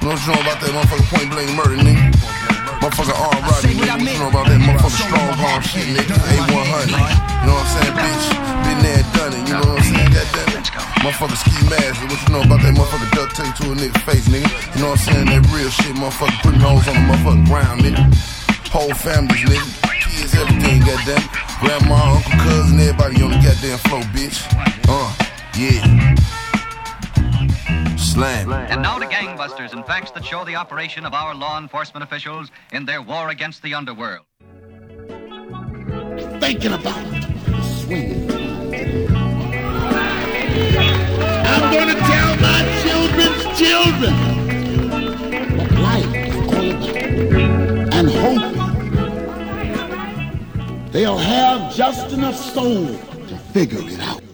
know what you know about that motherfucking point blank murder, nigga? Motherfucking armed robbery, nigga. What you know about that motherfucking strong arm shit, nigga? A100. You know what I'm saying, bitch? Been there and done it, you know what I'm saying? Goddamn it. Motherfucking ski mask. What you know about that motherfucking duct tape to a nigga's face, nigga? You know what I'm saying? That real shit, motherfucking putting holes on the motherfucking ground, nigga. Whole families, nigga. Kids, everything, goddamn. Grandma, uncle, cousin, everybody on the goddamn floor, bitch. Yeah. Slam. And now to gangbusters and facts that show the operation of our law enforcement officials in their war against the underworld. Thinking about swinging. I'm going to tell my children's children what life is all about, and hope they'll have just enough soul to figure it out.